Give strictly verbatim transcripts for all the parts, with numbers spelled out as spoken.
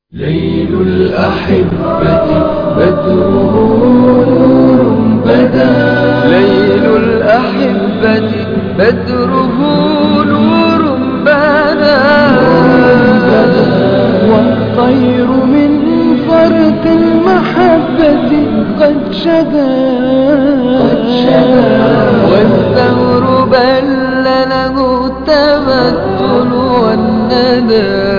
ليل الأحبة بدره نور بدا ليل الأحبة بدره نور بدا والطير من فرط المحبة قد شدا والثور بل له التمثل والندى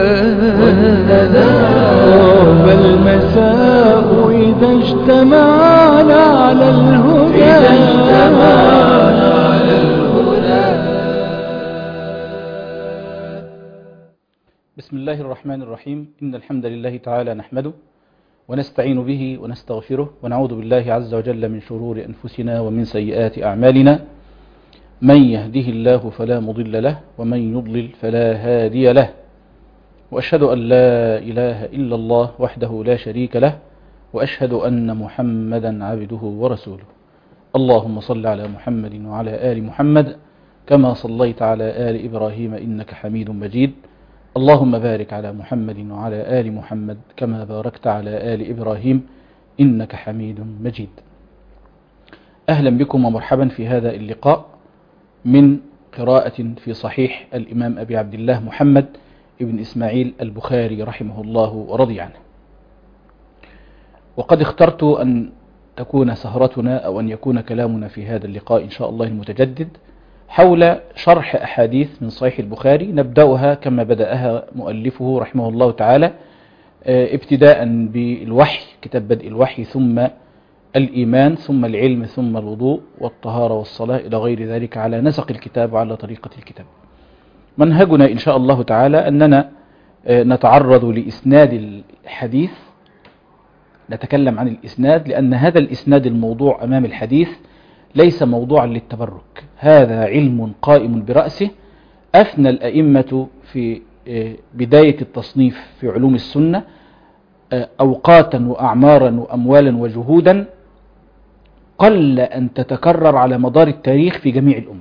طاب المساء إذا اجتمعنا على الهدى إذا اجتمعنا على الهدى. بسم الله الرحمن الرحيم. إن الحمد لله تعالى نحمده ونستعين به ونستغفره ونعوذ بالله عز وجل من شرور أنفسنا ومن سيئات أعمالنا. من يهده الله فلا مضل له ومن يضلل فلا هادي له، وأشهد أن لا إله إلا الله وحده لا شريك له، وأشهد أن محمدا عبده ورسوله. اللهم صل على محمد وعلى آل محمد كما صليت على آل إبراهيم إنك حميد مجيد. اللهم بارك على محمد وعلى آل محمد كما باركت على آل إبراهيم إنك حميد مجيد. أهلا بكم ومرحبا في هذا اللقاء من قراءة في صحيح الإمام أبي عبد الله محمد ابن إسماعيل البخاري رحمه الله ورضي عنه. وقد اخترت أن تكون سهرتنا أو أن يكون كلامنا في هذا اللقاء إن شاء الله المتجدد حول شرح أحاديث من صحيح البخاري، نبدأها كما بدأها مؤلفه رحمه الله تعالى، ابتداء بالوحي، كتاب بدء الوحي، ثم الإيمان، ثم العلم، ثم الوضوء والطهارة والصلاة إلى غير ذلك على نسق الكتاب وعلى طريقة الكتاب. منهجنا إن شاء الله تعالى أننا نتعرض لإسناد الحديث، نتكلم عن الإسناد، لأن هذا الإسناد الموضوع أمام الحديث ليس موضوعا للتبرك، هذا علم قائم برأسه. أثنى الأئمة في بداية التصنيف في علوم السنة أوقاتا وأعمارا وأموالا وجهودا قل أن تتكرر على مدار التاريخ في جميع الأمم.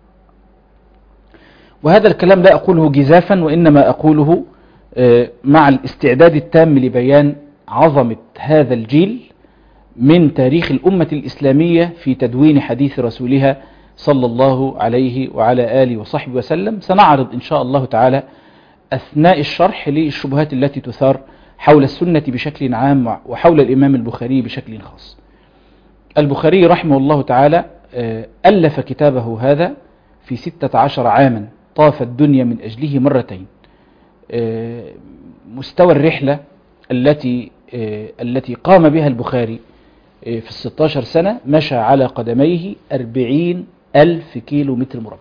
وهذا الكلام لا أقوله جزافا، وإنما أقوله مع الاستعداد التام لبيان عظمة هذا الجيل من تاريخ الأمة الإسلامية في تدوين حديث رسولها صلى الله عليه وعلى آله وصحبه وسلم. سنعرض إن شاء الله تعالى أثناء الشرح للشبهات التي تثار حول السنة بشكل عام وحول الإمام البخاري بشكل خاص. البخاري رحمه الله تعالى ألف كتابه هذا في ستة عشر عاما، طاف الدنيا من أجله مرتين. مستوى الرحلة التي التي قام بها البخاري في الستة عشر سنة مشى على قدميه أربعين ألف كيلو متر مربع،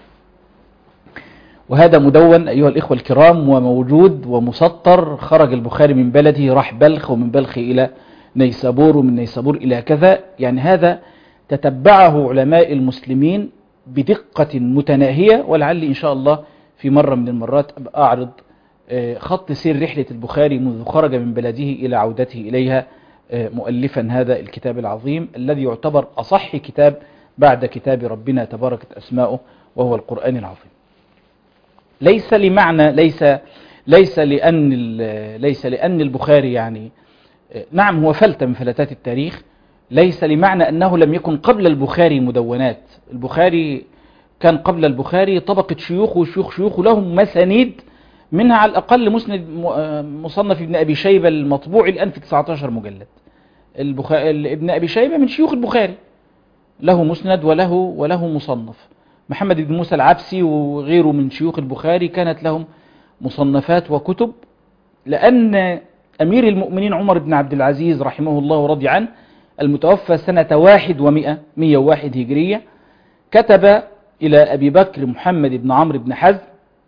وهذا مدون أيها الإخوة الكرام وموجود ومسطر. خرج البخاري من بلده، راح بلخ، ومن بلخ إلى نيسابور، ومن نيسابور إلى كذا. يعني هذا تتبعه علماء المسلمين بدقة متناهية، ولعل إن شاء الله في مرة من المرات أعرض خط سير رحلة البخاري منذ خرج من بلده إلى عودته إليها، مؤلفا هذا الكتاب العظيم الذي يعتبر أصح كتاب بعد كتاب ربنا تباركت أسماؤه وهو القرآن العظيم. ليس لمعنى ليس ليس لأن ليس لأن البخاري يعني نعم هو فلتة من فلتات التاريخ، ليس لمعنى أنه لم يكن قبل البخاري مدونات. البخاري كان قبل البخاري طبقة شيوخ وشيوخ شيوخ لهم مسانيد، منها على الأقل مسند مصنف ابن أبي شيبة المطبوع الآن في تسعة عشر مجلد. البخاري ابن أبي شيبة من شيوخ البخاري، له مسند وله وله مصنف. محمد بن موسى العبسي وغيره من شيوخ البخاري كانت لهم مصنفات وكتب، لأن أمير المؤمنين عمر بن عبد العزيز رحمه الله ورضي عنه المتوفى سنة واحد ومئة مئة وواحد هجرية كتب إلى أبي بكر محمد بن عمرو بن حزم،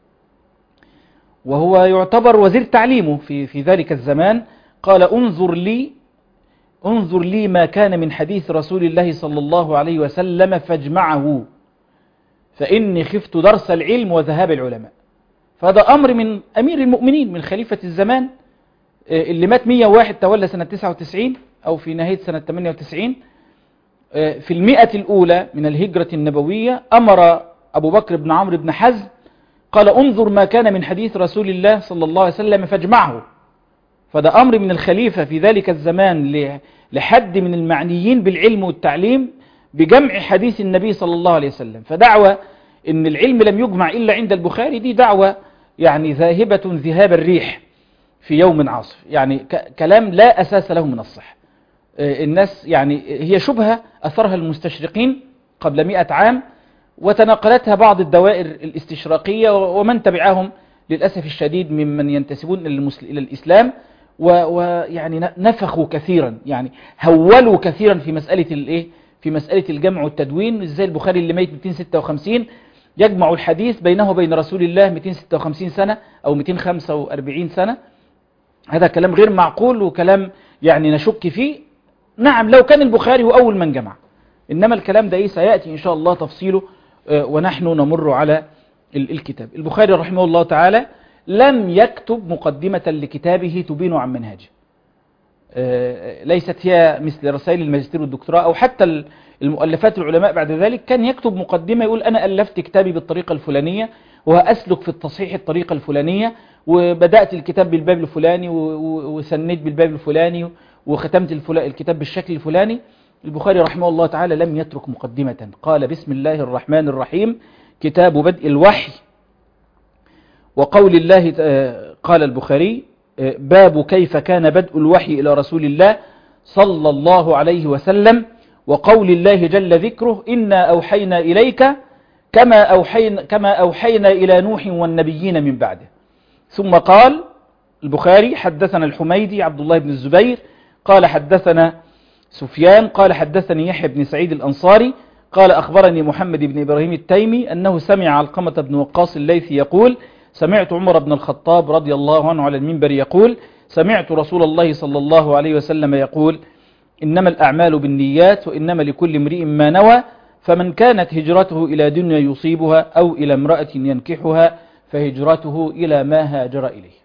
وهو يعتبر وزير تعليمه في في ذلك الزمان، قال: انظر لي انظر لي ما كان من حديث رسول الله صلى الله عليه وسلم فاجمعه، فإني خفت درس العلم وذهاب العلماء. فهذا أمر من أمير المؤمنين من خليفة الزمان اللي مات مئة وواحد، تولى سنة تسعة وتسعين أو في نهاية سنة ثمانية وتسعين. في المئة الأولى من الهجرة النبوية أمر أبو بكر بن عمرو بن حزم قال: انظر ما كان من حديث رسول الله صلى الله عليه وسلم فاجمعه. فده أمر من الخليفة في ذلك الزمان لحد من المعنيين بالعلم والتعليم بجمع حديث النبي صلى الله عليه وسلم. فدعوة إن العلم لم يجمع إلا عند البخاري دي دعوة يعني ذاهبة ذهاب الريح في يوم عاصف، يعني كلام لا أساس له من الصحة. الناس يعني هي شبهة أثرها المستشرقين قبل مئة عام، وتناقلتها بعض الدوائر الاستشراقية ومن تبعهم للأسف الشديد ممن ينتسبون إلى الإسلام، ويعني نفخوا كثيرا، يعني هولوا كثيرا في مسألة الإيه في مسألة الجمع والتدوين. ازاي البخاري اللي ميت مئتين وستة وخمسين يجمع الحديث بينه وبين رسول الله مئتين وستة وخمسين سنة أو مئتين وخمسة وأربعين سنة؟ هذا كلام غير معقول وكلام يعني نشك فيه. نعم لو كان البخاري هو أول من جمع، إنما الكلام ده إيه سيأتي إن شاء الله تفصيله ونحن نمر على الكتاب. البخاري رحمه الله تعالى لم يكتب مقدمة لكتابه تبين عن منهجه، ليست هي مثل رسائل الماجستير والدكتوراه أو حتى المؤلفات العلماء بعد ذلك. كان يكتب مقدمة يقول أنا ألفت كتابي بالطريقة الفلانية وأسلك في التصحيح الطريقة الفلانية، وبدأت الكتاب بالباب الفلاني وسنيت بالباب الفلاني وختمت الكتاب بالشكل الفلاني. البخاري رحمه الله تعالى لم يترك مقدمة، قال بسم الله الرحمن الرحيم كتاب بدء الوحي. وقول الله قال البخاري باب كيف كان بدء الوحي إلى رسول الله صلى الله عليه وسلم، وقول الله جل ذكره إنا أوحينا إليك كما أوحينا, كما أوحينا إلى نوح والنبيين من بعده. ثم قال البخاري حدثنا الحميدي عبد الله بن الزبير قال حدثنا سفيان قال حدثني يحيى بن سعيد الأنصاري قال أخبرني محمد بن إبراهيم التيمي أنه سمع علقمة بن وقاص الليثي يقول سمعت عمر بن الخطاب رضي الله عنه على المنبر يقول سمعت رسول الله صلى الله عليه وسلم يقول إنما الأعمال بالنيات وإنما لكل امرئ ما نوى، فمن كانت هجرته إلى دنيا يصيبها أو إلى امرأة ينكحها فهجرته إلى ما هاجر إليه.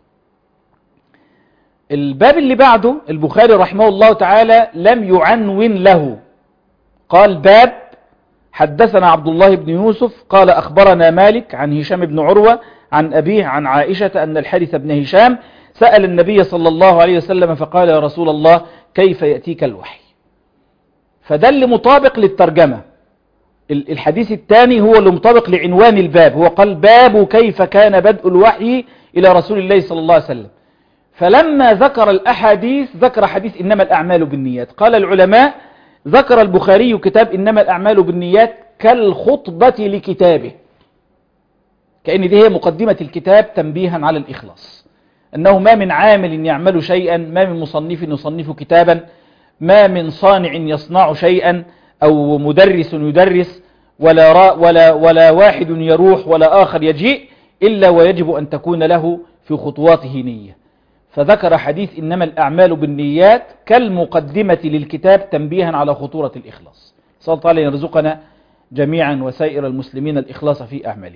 الباب اللي بعده البخاري رحمه الله تعالى لم يعنون له، قال باب حدثنا عبد الله بن يوسف قال أخبرنا مالك عن هشام بن عروة عن أبيه عن عائشة أن الحارث بن هشام سأل النبي صلى الله عليه وسلم فقال يا رسول الله كيف يأتيك الوحي؟ فده اللي مطابق للترجمة. الحديث الثاني هو اللي مطابق لعنوان الباب، هو قال باب كيف كان بدء الوحي إلى رسول الله صلى الله عليه وسلم. فلما ذكر الأحاديث ذكر حديث إنما الأعمال بالنيات. قال العلماء ذكر البخاري كتاب إنما الأعمال بالنيات كالخطبة لكتابه، كأن دي هي مقدمة الكتاب تنبيها على الإخلاص، أنه ما من عامل يعمل شيئا، ما من مصنف يصنف كتابا، ما من صانع يصنع شيئا أو مدرس يدرس، ولا, را ولا, ولا واحد يروح ولا آخر يجيء إلا ويجب أن تكون له في خطواته نية. فذكر حديث إنما الأعمال بالنيات كالمقدمة للكتاب تنبيها على خطورة الإخلاص. صلى الله عليه يرزقنا جميعا وسائر المسلمين الإخلاص في أعمالهم.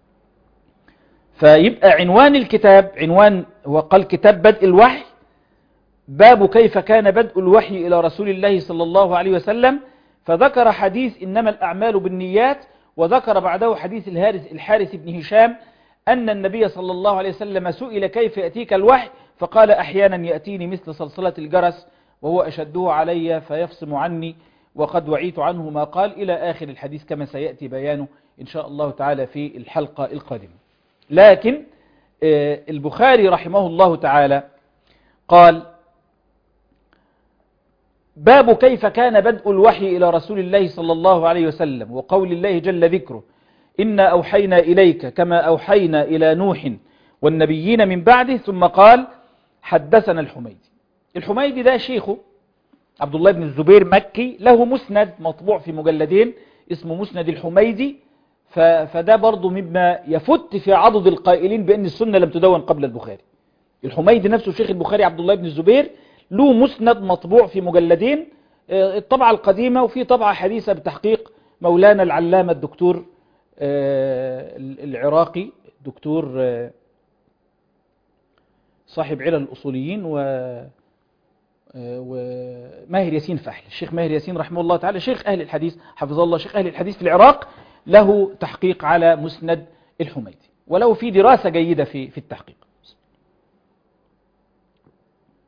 فيبقى عنوان الكتاب عنوان وقال كتاب بدء الوحي، باب كيف كان بدء الوحي إلى رسول الله صلى الله عليه وسلم، فذكر حديث إنما الأعمال بالنيات، وذكر بعده حديث الحارث بن هشام أن النبي صلى الله عليه وسلم سئل كيف يأتيك الوحي فقال أحيانا يأتيني مثل صلصلة الجرس وهو أشده علي فيفصم عني وقد وعيت عنه ما قال إلى آخر الحديث كما سيأتي بيانه إن شاء الله تعالى في الحلقة القادمة. لكن البخاري رحمه الله تعالى قال باب كيف كان بدء الوحي إلى رسول الله صلى الله عليه وسلم، وقول الله جل ذكره إنا أوحينا إليك كما أوحينا إلى نوح والنبيين من بعده. ثم قال حدثنا الحميدي. الحميدي ده شيخه عبد الله بن الزبير مكي، له مسند مطبوع في مجلدين اسمه مسند الحميدي، فده برضو مما يفت في عضد القائلين بأن السنة لم تدون قبل البخاري. الحميدي نفسه شيخ البخاري عبد الله بن الزبير له مسند مطبوع في مجلدين، الطبعة القديمة وفي طبعة حديثة بتحقيق مولانا العلامة الدكتور العراقي دكتور صاحب علل الأصوليين و وماهر ياسين فحل. الشيخ ماهر ياسين رحمه الله تعالى شيخ أهل الحديث حفظه الله، شيخ أهل الحديث في العراق، له تحقيق على مسند الحميدي وله في دراسة جيدة في في التحقيق.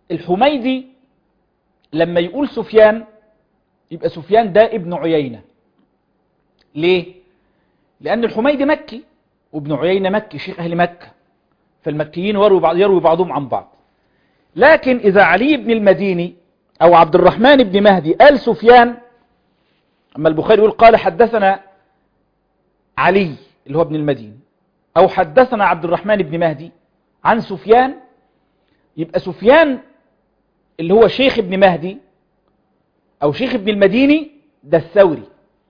الحميدي لما يقول سفيان يبقى سفيان ده ابن عيينة. ليه؟ لأن الحميدي مكي وابن عيينة مكي، شيخ أهل مكة، فالمكيين يروي بعض يروي بعضهم عن بعض. لكن إذا علي بن المديني أو عبد الرحمن بن مهدي قال سفيان، أما البخاري يقول قال حدثنا علي اللي هو ابن المديني أو حدثنا عبد الرحمن بن مهدي عن سفيان، يبقى سفيان اللي هو شيخ ابن مهدي أو شيخ ابن المديني ده الثوري.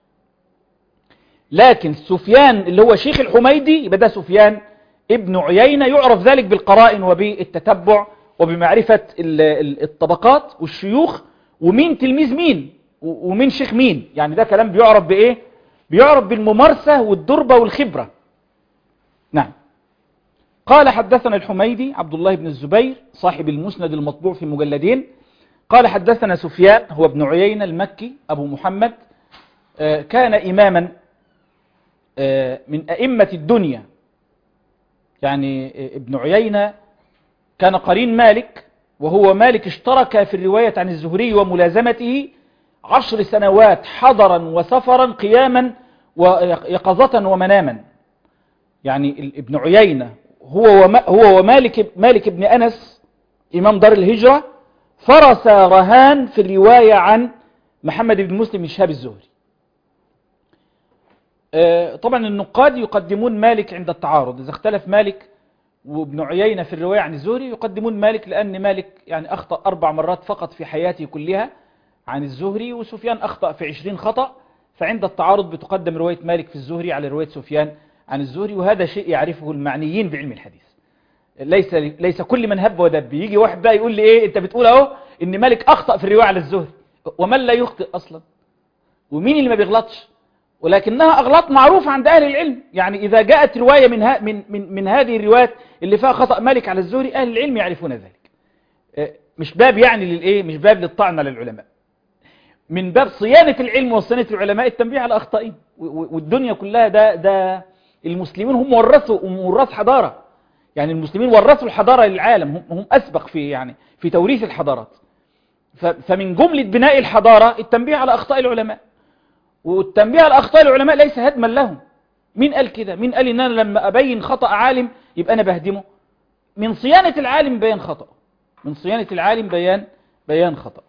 لكن سفيان اللي هو شيخ الحميدي يبقى ده سفيان ابن عيينة، يعرف ذلك بالقرائن وبالتتبع وبمعرفة الطبقات والشيوخ ومين تلميذ مين ومين شيخ مين. يعني ده كلام بيعرف بإيه؟ بيعرف بالممارسة والدربة والخبرة. نعم. قال حدثنا الحميدي عبد الله بن الزبير صاحب المسند المطبوع في مجلدين، قال حدثنا سفيان هو ابن عيينة المكي أبو محمد، كان إماما من أئمة الدنيا. يعني ابن عيينة كان قرين مالك، وهو مالك اشترك في الرواية عن الزهري وملازمته عشر سنوات حضرا وسفرا قياما ويقظة ومناما. يعني ابن عيينة هو وما هو ومالك مالك ابن أنس إمام دار الهجرة فرس رهان في الرواية عن محمد بن مسلم بن شهاب الزهري. طبعا النقاد يقدمون مالك عند التعارض، إذا اختلف مالك وابن عيينة في الرواية عن الزهري يقدمون مالك، لأن مالك يعني أخطأ أربع مرات فقط في حياته كلها عن الزهري، وسفيان أخطأ في عشرين خطأ، فعند التعارض بتقدم رواية مالك في الزهري على رواية سفيان عن الزهري، وهذا شيء يعرفه المعنيين بعلم الحديث. ليس ليس كل من هب ودب يجي واحد بقى يقول لي ايه انت بتقول اهو ان مالك اخطأ في الرواية على الزهري، ومن لا يخطئ اصلا، ومين اللي ما بيغلطش؟ ولكنها اغلاط معروفة عند اهل العلم. يعني اذا جاءت رواية من ها من من من هذه الروايات اللي فيها خطأ مالك على الزهري اهل العلم يعرفون ذلك. مش باب يعني للايه مش باب للطعن على العلماء، من باب صيانة العلم وصيانة العلماء التنبيه على اخطائهم. والدنيا كلها ده ده المسلمين هم ورثوا ومورث حضارة. يعني المسلمين ورثوا الحضارة للعالم، هم, هم أسبق في يعني في توريث الحضارات. فمن جملة بناء الحضارة التنبيه على أخطاء العلماء، والتنبيه على أخطاء العلماء ليس هدما لهم. مين قال كده؟ مين قال إن أنا لما أبين خطأ عالم يبقى أنا بهدمه؟ من صيانة العالم بيان خطأ، من صيانة العالم بيان بيان خطأ.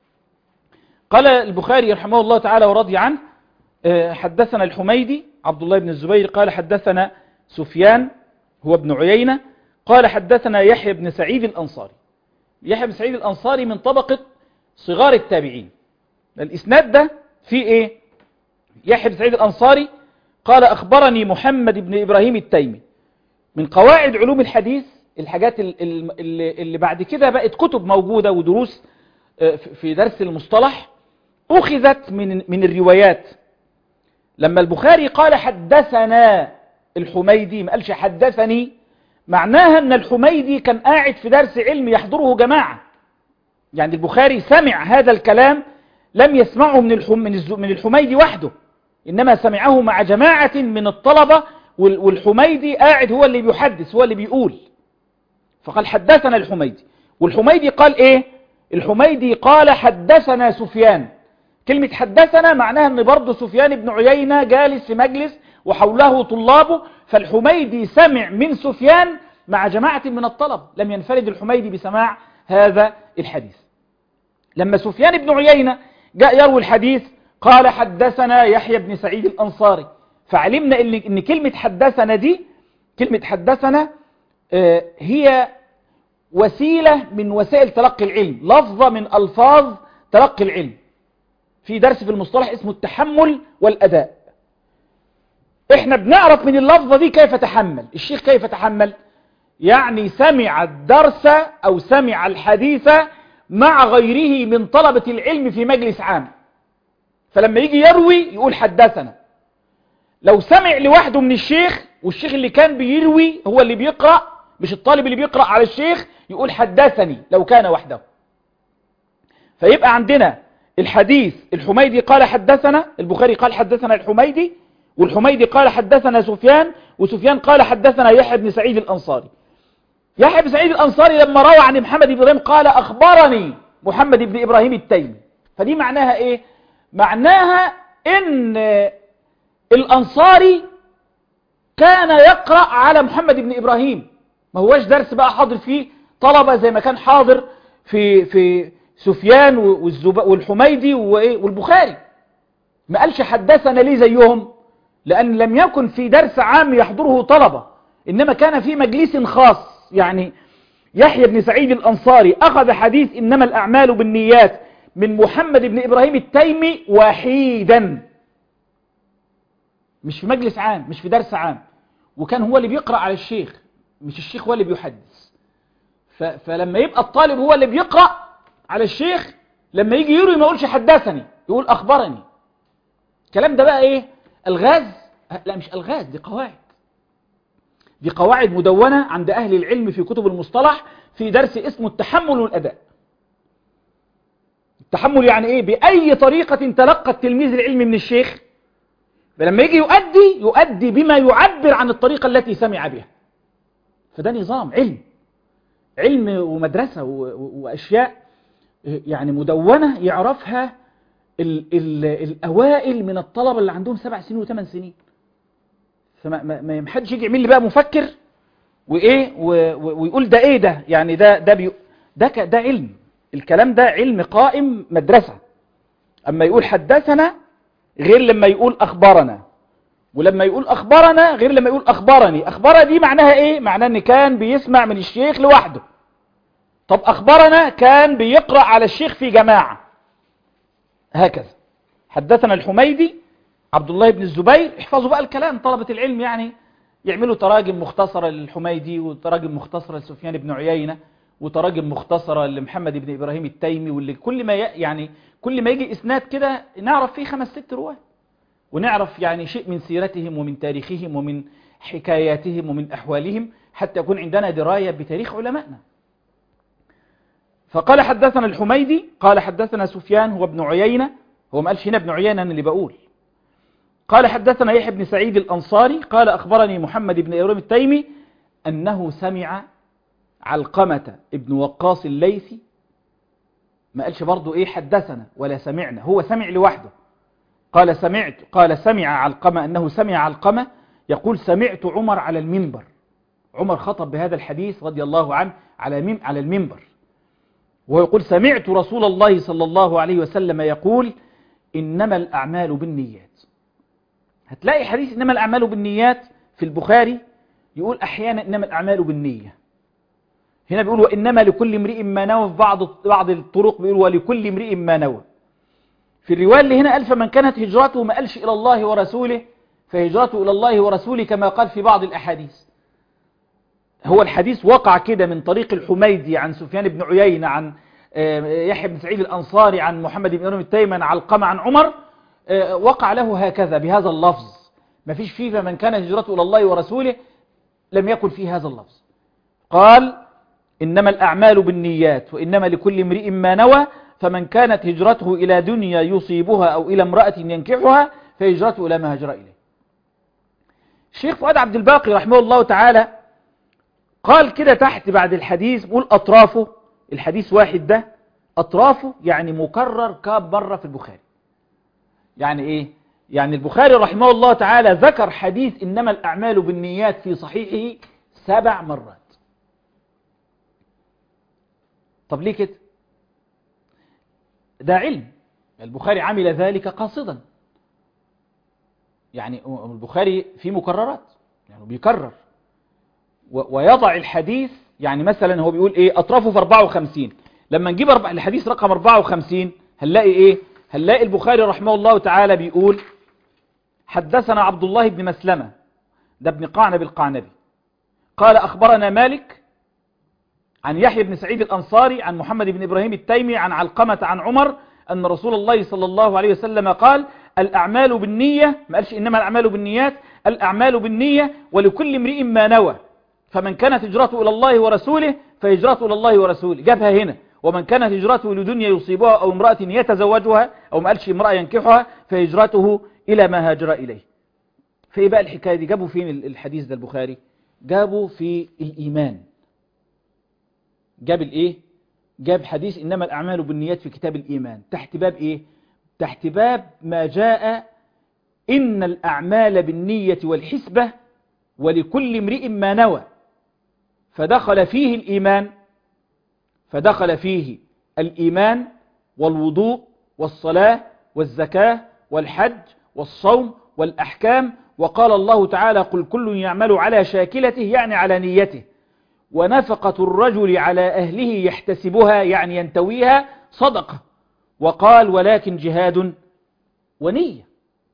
قال البخاري رحمه الله تعالى ورضي عنه حدثنا الحميدي عبد الله بن الزبير قال حدثنا سفيان هو ابن عيينة قال حدثنا يحيى بن سعيد الأنصاري. يحيى بن سعيد الأنصاري من طبقة صغار التابعين. الإسناد ده فيه إيه؟ يحيى بن سعيد الأنصاري قال أخبرني محمد بن إبراهيم التيمي. من قواعد علوم الحديث الحاجات اللي, اللي بعد كده بقت كتب موجودة ودروس في درس المصطلح أخذت من من الروايات. لما البخاري قال حدثنا الحميدي ما قالش حدثني، معناها ان الحميدي كان قاعد في درس علم يحضره جماعة. يعني البخاري سمع هذا الكلام لم يسمعه من من الحميدي وحده، انما سمعه مع جماعة من الطلبة، والحميدي قاعد هو اللي بيحدث هو اللي بيقول. فقال حدثنا الحميدي، والحميدي قال ايه؟ الحميدي قال حدثنا سفيان. كلمة حدثنا معناها ان برضه سفيان بن عيينة جالس في مجلس وحوله طلابه، فالحميدي سمع من سفيان مع جماعة من الطلب، لم ينفرد الحميدي بسماع هذا الحديث. لما سفيان بن عيينة جاء يروي الحديث قال حدثنا يحيى بن سعيد الأنصاري، فعلمنا ان إن كلمة حدثنا دي كلمة حدثنا هي وسيلة من وسائل تلقي العلم، لفظة من ألفاظ تلقي العلم. في درس في المصطلح اسمه التحمل والأداء. احنا بنعرف من اللفظة دي كيف تحمل الشيخ، كيف تحمل يعني سمع الدرس أو سمع الحديث مع غيره من طلبة العلم في مجلس عام، فلما يجي يروي يقول حدثنا. لو سمع لوحده من الشيخ والشيخ اللي كان بيروي هو اللي بيقرأ مش الطالب اللي بيقرأ على الشيخ يقول حدثني لو كان وحده. فيبقى عندنا الحديث الحميدي قال حدثنا، البخاري قال حدثنا الحميدي، والحميدي قال حدثنا سفيان، وسفيان قال حدثنا يحيى بن سعيد الأنصاري. يحيى بن سعيد الأنصاري لما روى عن محمد بن إبراهيم قال أخبرني محمد بن إبراهيم التيمي. فدي معناها إيه؟ معناها إن الأنصاري كان يقرأ على محمد بن إبراهيم، ما هواش درس بقى حاضر فيه طلبة زي ما كان حاضر في في سفيان والحميدي والبخاري. ما قالش حدثنا ليه زيهم، لأن لم يكن في درس عام يحضره طلبة، إنما كان في مجلس خاص. يعني يحيى بن سعيد الأنصاري أخذ حديث إنما الأعمال بالنيات من محمد بن إبراهيم التيمي وحيدا، مش في مجلس عام، مش في درس عام، وكان هو اللي بيقرأ على الشيخ، مش الشيخ هو اللي بيحدث. فلما يبقى الطالب هو اللي بيقرأ على الشيخ، لما يجي يروي ما يقولش حدثني، يقول أخبرني. الكلام ده بقى إيه؟ الغاز؟ لا مش الغاز، دي قواعد، دي قواعد مدونة عند أهل العلم في كتب المصطلح في درس اسمه التحمل والأداء. التحمل يعني إيه؟ بأي طريقة تلقى التلميذ العلم من الشيخ، فلما يجي يؤدي يؤدي بما يعبر عن الطريقة التي سمع بها. فده نظام علم، علم ومدرسة وأشياء يعني مدونة يعرفها ال ال الأوائل من الطلبة اللي عندهم سبع سنين وثمان سنين. فما ما ما حدش يجي يعمل لي بقى مفكر وإيه ويقول ده إيه ده، يعني ده ده بي ده ده علم. الكلام ده علم قائم مدرسة. أما يقول حدثنا غير لما يقول أخبرنا، ولما يقول أخبرنا غير لما يقول أخبرني. أخبرنا دي معناها إيه؟ معناها إن كان بيسمع من الشيخ لوحده. طب أخبرنا كان بيقرأ على الشيخ في جماعة. هكذا حدثنا الحميدي عبد الله بن الزبير. احفظوا بقى الكلام طلبة العلم، يعني يعملوا تراجم مختصرة للحميدي وتراجم مختصرة لسفيان بن عيينة وتراجم مختصرة لمحمد بن إبراهيم التيمي، واللي كل ما يعني كل ما يجي إسناد كده نعرف فيه خمس ست رواه، ونعرف يعني شيء من سيرتهم ومن تاريخهم ومن حكاياتهم ومن أحوالهم، حتى يكون عندنا دراية بتاريخ علمائنا. فقال حدثنا الحميدي قال حدثنا سفيان هو ابن عيينة، هو ما قالش هنا ابن عيينة اللي بقول. قال حدثنا يحيى بن سعيد الأنصاري قال أخبرني محمد بن إبراهيم التيمي أنه سمع علقمة ابن وقاص الليثي. ما قالش برضو إيه حدثنا ولا سمعنا، هو سمع لوحده. قال سمعت قال سمع علقمة أنه سمع علقمة يقول سمعت عمر على المنبر. عمر خطب بهذا الحديث رضي الله عنه على على المنبر، ويقول سمعت رسول الله صلى الله عليه وسلم يقول إنما الأعمال بالنيات. هتلاقي حديث إنما الأعمال بالنيات في البخاري يقول أحيانا إنما الأعمال بالنية، هنا بيقول وإنما لكل امرئ ما نوى، في بعض بعض الطرق بيقول ولكل امرئ ما نوى. في الرواية اللي هنا قال فمن كانت هجرته، ما قالش إلى الله ورسوله، فهجرته إلى الله ورسوله كما قال في بعض الأحاديث. هو الحديث وقع كده من طريق الحميدي عن سفيان بن عيينة عن يحيى بن سعيد الأنصاري عن محمد بن إبراهيم التيمي عن علقمة عن عمر، وقع له هكذا بهذا اللفظ. ما فيش فيه فمن كان هجرته إلى الله ورسوله، لم يكن فيه هذا اللفظ. قال إنما الأعمال بالنيات وإنما لكل امرئ ما نوى، فمن كانت هجرته إلى دنيا يصيبها أو إلى امرأة ينكحها فهجرته إلى ما هاجر إليه. الشيخ فؤاد عبد الباقي رحمه الله تعالى قال كده تحت بعد الحديث، بقول أطرافه، الحديث واحد ده أطرافه يعني مكرر كاب مرة في البخاري. يعني إيه؟ يعني البخاري رحمه الله تعالى ذكر حديث إنما الأعمال بالنيات في صحيحه سبع مرات. طب ليه كده؟ ده علم، البخاري عمل ذلك قاصدا. يعني البخاري فيه مكررات، يعني بيكرر ويضع الحديث. يعني مثلا هو بيقول ايه اطرافه في أربعة وخمسين، لما نجيب الحديث رقم أربعة وخمسين هنلاقي ايه؟ هنلاقي البخاري رحمه الله تعالى بيقول حدثنا عبد الله بن مسلمة، ده ابن قعنب القعنبي، قال أخبرنا مالك عن يحيى بن سعيد الأنصاري عن محمد بن إبراهيم التيمي عن علقمة عن عمر أن رسول الله صلى الله عليه وسلم قال الأعمال بالنية، ما قالش إنما الأعمال بالنيات، الأعمال بالنية ولكل امرئ ما نوى، فمن كانت هجرته إلى الله ورسوله فهجرته إلى الله ورسوله. جابها هنا ومن كانت هجرته لدنيا يصيبها أو امرأة يتزوجها، أو ما قالش امرأة ينكحها، فهجرته إلى ما هاجر إليه. فإيه بقى الحكاية دي؟ جابوا فين الحديث ده البخاري؟ جابوا في الإيمان. جاب الايه؟ جاب حديث إنما الأعمال بالنيات في كتاب الإيمان تحت باب ايه؟ تحت باب ما جاء إن الأعمال بالنية والحسبة ولكل امرئ ما نوى، فدخل فيه الإيمان فدخل فيه الإيمان والوضوء والصلاة والزكاة والحج والصوم والأحكام. وقال الله تعالى قل كل يعمل على شاكلته يعني على نيته، ونفقة الرجل على أهله يحتسبها يعني ينتويها صدقة. وقال ولكن جهاد ونية.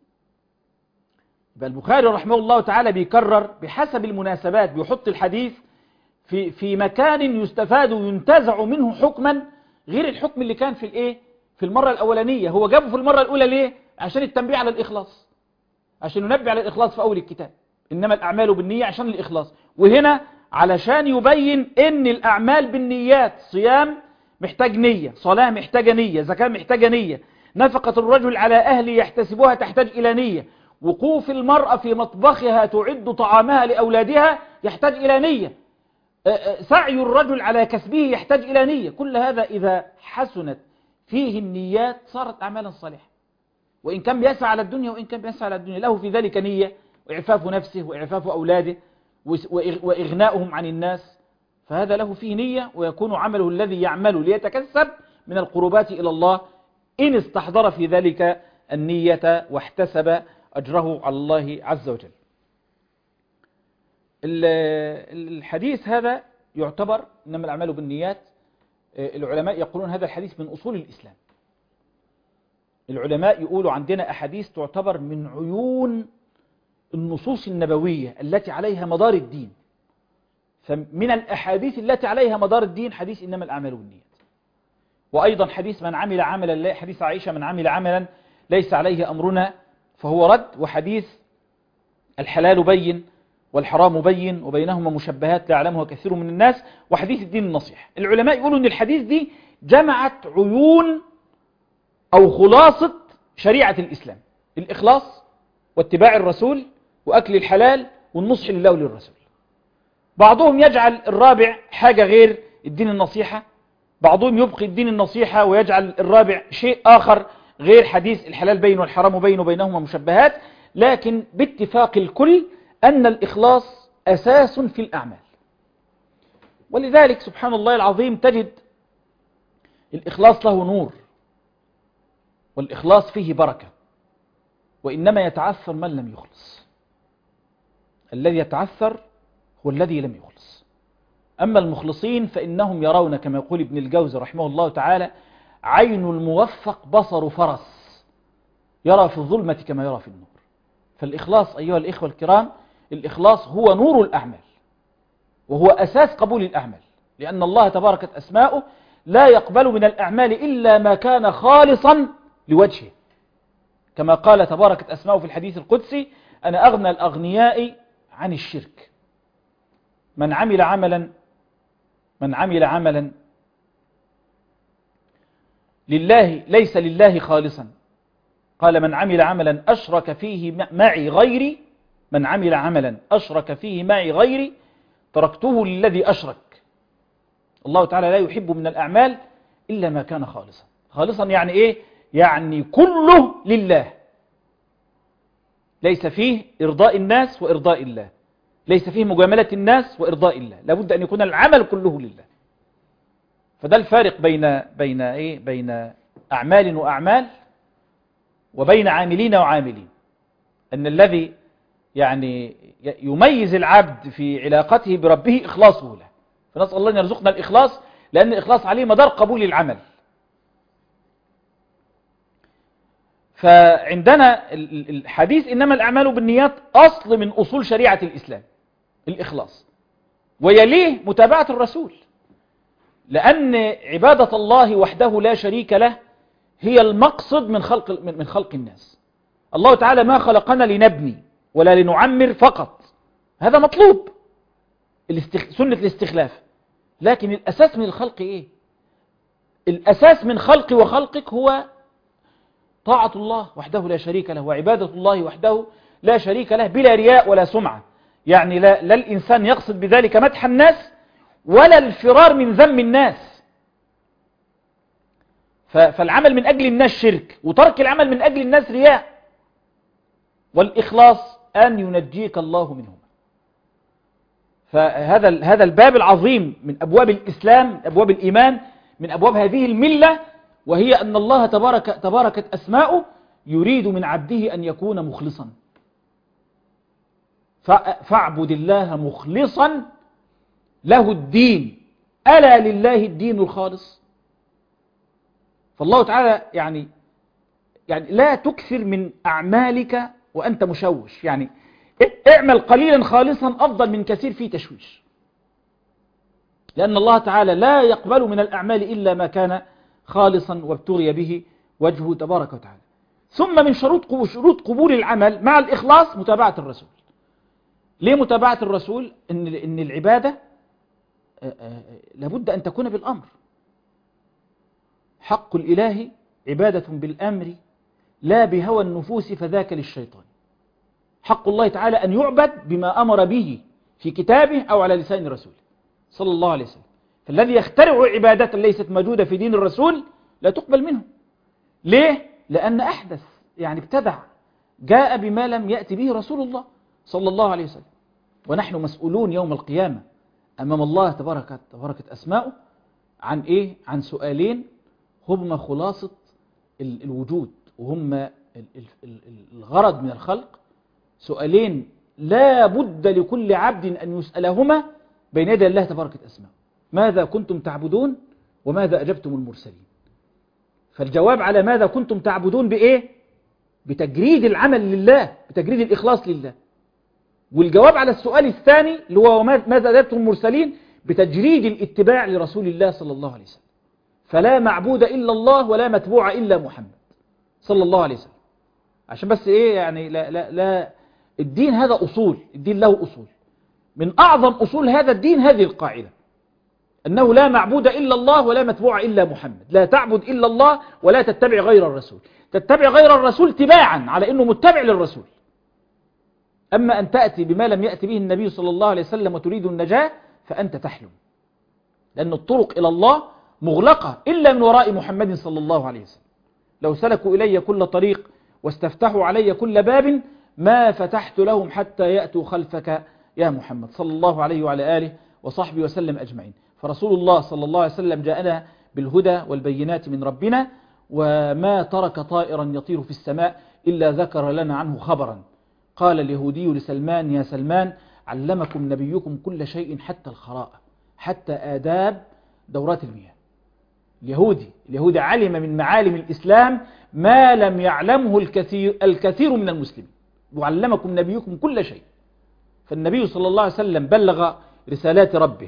يبقى البخاري رحمه الله تعالى بيكرر بحسب المناسبات، بيحط الحديث في في مكان يستفاد وينتزع منه حكما غير الحكم اللي كان في الايه في المرة الأولانية. هو جابه في المرة الأولى ليه؟ عشان التنبيه على الإخلاص، عشان ينبه على الإخلاص في أول الكتاب إنما الأعمال بالنية عشان الإخلاص، وهنا علشان يبين إن الأعمال بالنيات، صيام محتاج نية، صلاة محتاجة نية، زكاة محتاجة نية، نفقة الرجل على أهله يحتسبها تحتاج إلى نية، وقوف المرأة في مطبخها تعد طعامها لأولادها يحتاج إلى نية، سعي الرجل على كسبه يحتاج إلى نية. كل هذا إذا حسنت فيه النيات صارت أعمالا صالحة، وإن كان بيسعى على الدنيا وإن كان بيسعى على الدنيا له في ذلك نية، وإعفاف نفسه وإعفاف أولاده وإغناؤهم عن الناس، فهذا له فيه نية، ويكون عمله الذي يعمل ليتكسب من القربات إلى الله إن استحضر في ذلك النية واحتسب أجره على الله عز وجل. الحديث هذا يعتبر إنما الأعمال بالنيات، العلماء يقولون هذا الحديث من أصول الإسلام. العلماء يقولوا عندنا أحاديث تعتبر من عيون النصوص النبوية التي عليها مدار الدين. فمن الأحاديث التي عليها مدار الدين حديث إنما الأعمال بالنيات، وأيضا حديث من عمل عملا، حديث عائشة من عمل عملا ليس عليه أمرنا فهو رد، وحديث الحلال بين والحرام بين وبينهما مشبهات لا يعلمها كثير من الناس، وحديث الدين النصيحة. العلماء يقولوا أن الحديث دي جمعت عيون أو خلاصة شريعة الإسلام: الإخلاص واتباع الرسول وأكل الحلال والنصح لله وللرسول. بعضهم يجعل الرابع حاجة غير الدين النصيحة، بعضهم يبقي الدين النصيحة ويجعل الرابع شيء آخر غير حديث الحلال بين والحرام بين وبينهما مشبهات. لكن باتفاق الكل أن الإخلاص أساس في الأعمال، ولذلك سبحان الله العظيم تجد الإخلاص له نور، والإخلاص فيه بركة، وإنما يتعثر من لم يخلص. الذي يتعثر هو الذي لم يخلص. أما المخلصين فإنهم يرون كما يقول ابن الجوزي رحمه الله تعالى: عين الموفق بصر فرس يرى في الظلمة كما يرى في النور. فالإخلاص أيها الإخوة الكرام، الإخلاص هو نور الأعمال، وهو أساس قبول الأعمال، لأن الله تبارك أسماؤه لا يقبل من الأعمال إلا ما كان خالصا لوجهه، كما قال تبارك أسماؤه في الحديث القدسي: أنا أغنى الأغنياء عن الشرك. من عمل عملا من عمل عملا لله ليس لله خالصا، قال: من عمل عملا أشرك فيه معي غيري من عمل عملا أشرك فيه معي غيري تركته للذي أشرك. الله تعالى لا يحب من الأعمال إلا ما كان خالصا. خالصا يعني إيه؟ يعني كله لله، ليس فيه إرضاء الناس وإرضاء الله، ليس فيه مجاملة الناس وإرضاء الله، لابد أن يكون العمل كله لله. فده الفارق بين بين إيه؟ بين أعمال وأعمال، وبين عاملين وعاملين. أن الذي يعني يميز العبد في علاقته بربه إخلاصه له، فنسأل الله أن يرزقنا الإخلاص، لأن الإخلاص عليه مدار قبول العمل. فعندنا الحديث إنما الأعمال بالنيات أصل من أصول شريعة الإسلام، الإخلاص، ويليه متابعة الرسول، لأن عبادة الله وحده لا شريك له هي المقصد من خلق من خلق الناس. الله تعالى ما خلقنا لنبني ولا لنعمر فقط، هذا مطلوب، الاستخ... سنة الاستخلاف، لكن الأساس من الخلق إيه؟ الأساس من خلق وخلقك هو طاعة الله وحده لا شريك له، وعبادة الله وحده لا شريك له، بلا رياء ولا سمعة. يعني لا, لا الإنسان يقصد بذلك مدح الناس، ولا الفرار من ذم الناس. فالعمل من أجل الناس شرك، وترك العمل من أجل الناس رياء. والإخلاص أن ينجيك الله منهم. فهذا هذا الباب العظيم من أبواب الإسلام، من أبواب الإيمان، من أبواب هذه الملة، وهي أن الله تبارك تباركت أسماؤه يريد من عبده أن يكون مخلصا. فاعبد الله مخلصا له الدين، ألا لله الدين الخالص. فالله تعالى يعني يعني لا تكثر من أعمالك وأنت مشوش، يعني اعمل قليلا خالصا أفضل من كثير فيه تشويش، لأن الله تعالى لا يقبل من الأعمال إلا ما كان خالصا وابتغي به وجهه تبارك وتعالى. ثم من شروط شروط قبول العمل مع الإخلاص متابعة الرسول. ليه متابعة الرسول؟ إن إن العبادة لابد أن تكون بالأمر. حق الإله عبادة بالأمر لا بهوى النفوس فذاك للشيطان. حق الله تعالى أن يعبد بما أمر به في كتابه أو على لسان رسوله صلى الله عليه وسلم. فالذي يخترع عبادة ليست موجودة في دين الرسول لا تقبل منه. ليه؟ لأن أحدث، يعني ابتدع، جاء بما لم يأتي به رسول الله صلى الله عليه وسلم. ونحن مسؤولون يوم القيامة أمام الله تبارك تباركت أسماؤه عن إيه؟ عن سؤالين هما خلاصة الوجود، وهم الغرض من الخلق. سؤالين لا بد لكل عبد أن يسألهما بين يدي الله تبارك أسماؤه: ماذا كنتم تعبدون؟ وماذا أجبتم المرسلين؟ فالجواب على ماذا كنتم تعبدون بإيه؟ بتجريد العمل لله، بتجريد الإخلاص لله. والجواب على السؤال الثاني اللي هو ماذا أجبتم المرسلين بتجريد الاتباع لرسول الله صلى الله عليه وسلم. فلا معبود إلا الله ولا متبوع إلا محمد صلى الله عليه وسلم. عشان بس إيه يعني لا لا لا الدين هذا أصول، الدين له أصول. من أعظم أصول هذا الدين هذه القاعدة: أنه لا معبود إلا الله ولا متبوع إلا محمد. لا تعبد إلا الله ولا تتبع غير الرسول. تتبع غير الرسول تباعا على أنه متبع للرسول. أما أن تأتي بما لم يأتي به النبي صلى الله عليه وسلم وتريد النجاة فأنت تحلم، لأن الطرق إلى الله مغلقة إلا من وراء محمد صلى الله عليه وسلم. لو سلكوا إلي كل طريق واستفتحوا علي كل باب ما فتحت لهم حتى يأتوا خلفك يا محمد صلى الله عليه وعلى آله وصحبه وسلم أجمعين. فرسول الله صلى الله عليه وسلم جاءنا بالهدى والبينات من ربنا، وما ترك طائرا يطير في السماء إلا ذكر لنا عنه خبرا. قال اليهودي لسلمان: يا سلمان، علمكم نبيكم كل شيء حتى الخراءة، حتى آداب دورات المياه. اليهودي اليهودي علم من معالم الإسلام ما لم يعلمه الكثير, الكثير من المسلمين. وعلمكم نبيكم كل شيء. فالنبي صلى الله عليه وسلم بلغ رسالات ربه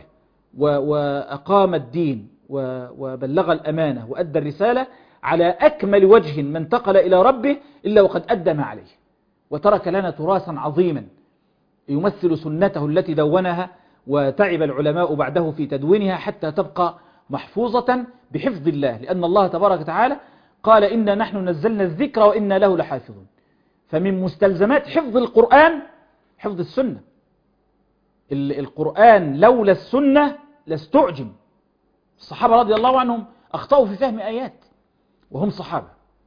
وأقام الدين وبلغ الأمانة وأدى الرسالة على أكمل وجه ما انتقل إلى ربه إلا وقد أدى ما عليه، وترك لنا تراثا عظيما يمثل سنته التي دونها وتعب العلماء بعده في تدوينها حتى تبقى محفوظة بحفظ الله، لأن الله تبارك وتعالى قال: إنا نحن نزلنا الذكر وإنا له لحافظون. فمن مستلزمات حفظ القرآن حفظ السنة. القرآن لولا السنة لاستعجم. الصحابة رضي الله عنهم أخطأوا في فهم آيات وهم صحابة.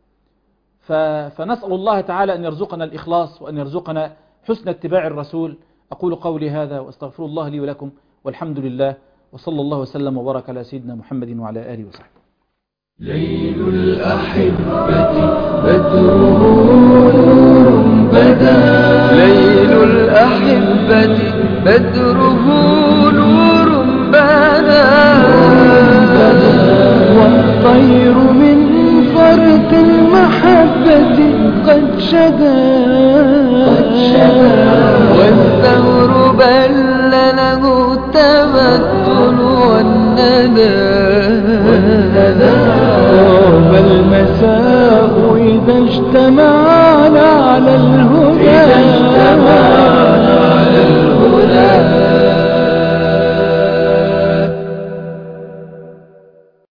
فنسأل الله تعالى أن يرزقنا الإخلاص وأن يرزقنا حسن اتباع الرسول. أقول قولي هذا وأستغفر الله لي ولكم، والحمد لله، وصلى الله وسلم وبارك على سيدنا محمد وعلى آله وصحبه. ليل الأحبة بدره نور بدا، ليل الأحبة بدره نور بدا، والطير من فرط المحبة قد شدا، والثور بل له التبتل والندى، طاب المساء إذا اجتمعنا على الهدى.